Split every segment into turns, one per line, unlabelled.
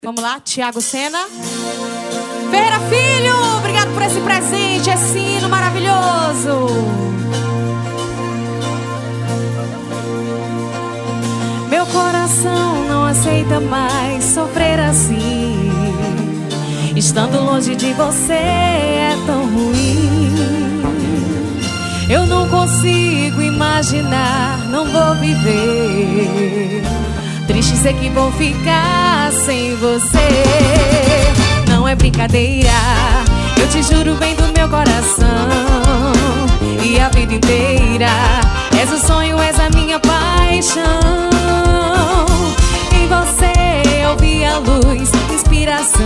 Vamos lá, Thiago Sena. Ferreira Filho, obrigado por esse presente, esse hino maravilhoso. Meu coração não aceita mais sofrer assim. Estando longe de você é tão ruim. Eu não consigo imaginar, não vou viver. Triste sei que vou ficar sem você. Não é brincadeira, eu te juro bem do meu coração. E a vida inteira és o sonho, és a minha paixão. Em você eu vi a luz, inspiração.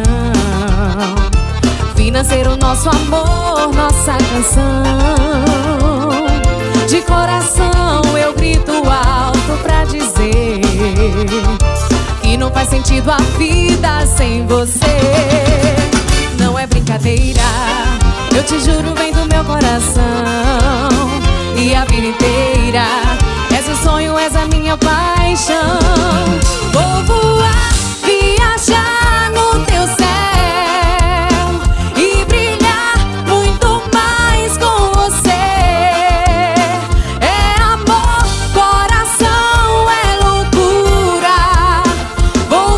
Vi nascer o nosso amor, nossa canção. De coração eu grito alto pra dizer que não faz sentido a vida sem você. Não é brincadeira, eu te juro bem do meu coração. E a vida inteira és o sonho, és a minha paixão. Vou voar, viajar no teu céu e brilhar muito mais com você. É amor, coração, é loucura. Vou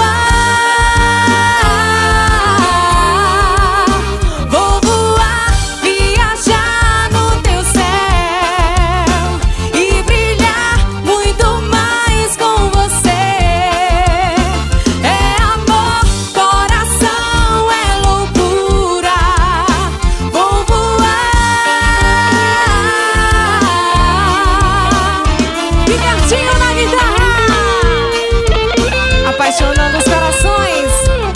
voar, viajar no teu céu e brilhar muito mais com você. É amor, coração, é loucura. Vou voar. Ricardinho na guitarra, apaixonando os corações.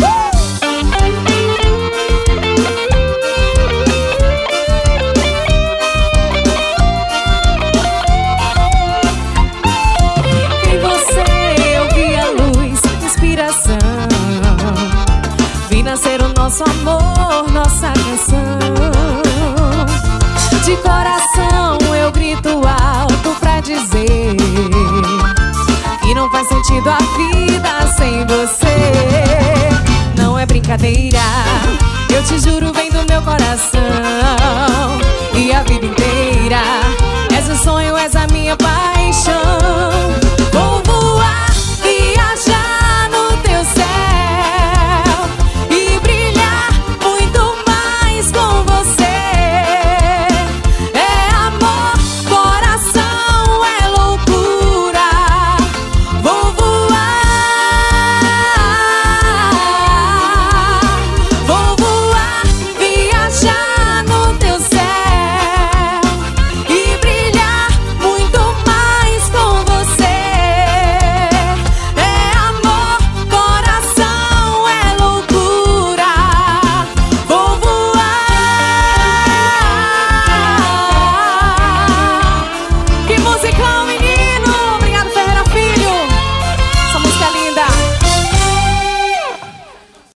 Em você eu vi a luz, inspiração. Vi nascer o nosso amor, nossa canção. De coração eu grito alto pra dizer que não faz sentido a vida sem você. Não é brincadeira, eu te juro bem do meu coração.